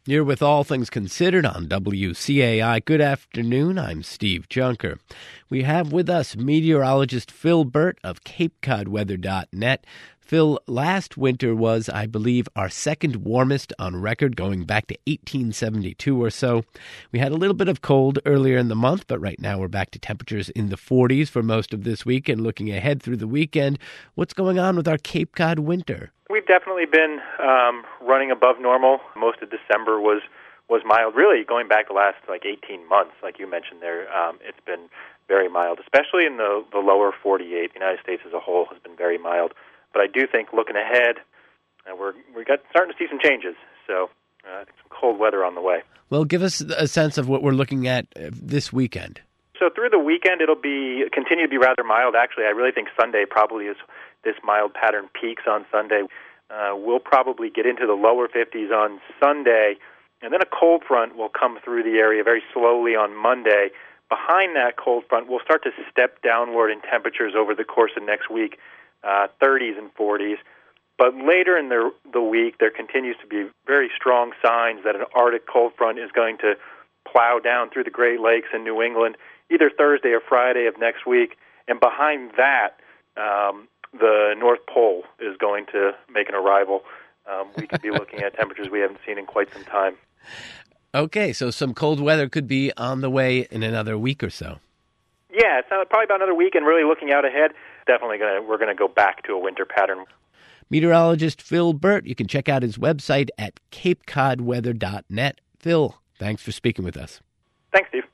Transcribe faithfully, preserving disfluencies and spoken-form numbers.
You're with All Things Considered on W C A I. Good afternoon. I'm Steve Junker. We have with us meteorologist Phil Burt of Cape Cod Weather dot net. Phil, last winter was, I believe, our second warmest on record, going back to eighteen seventy-two or so. We had a little bit of cold earlier in the month, but right now we're back to temperatures in the forties for most of this week. And looking ahead through the weekend, what's going on with our Cape Cod winter? We've definitely been um, running above normal. Most of December was was mild. Really, going back the last like eighteen months, like you mentioned there, um, it's been very mild, especially in the, the lower forty-eight. The United States as a whole has been very mild. But I do think looking ahead, uh, we're we got starting to see some changes. So uh, I think some cold weather on the way. Well, give us a sense of what we're looking at this weekend. So through the weekend, it'll be continue to be rather mild. Actually, I really think Sunday probably is this mild pattern peaks on Sunday. Uh, we'll probably get into the lower fifties on Sunday, and then a cold front will come through the area very slowly on Monday. Behind that cold front, we'll start to step downward in temperatures over the course of next week, uh, thirties and forties. But later in the, the week, there continues to be very strong signs that an Arctic cold front is going to plow down through the Great Lakes in New England, either Thursday or Friday of next week. And behind that, um, the North Pole is going to make an arrival. Um, we could be looking at temperatures we haven't seen in quite some time. Okay, so some cold weather could be on the way in another week or so. Yeah, it's probably about another week, and really looking out ahead, definitely gonna we're going to go back to a winter pattern. Meteorologist Phil Burt, you can check out his website at Cape Cod Weather dot net. Phil, thanks for speaking with us. Thanks, Steve.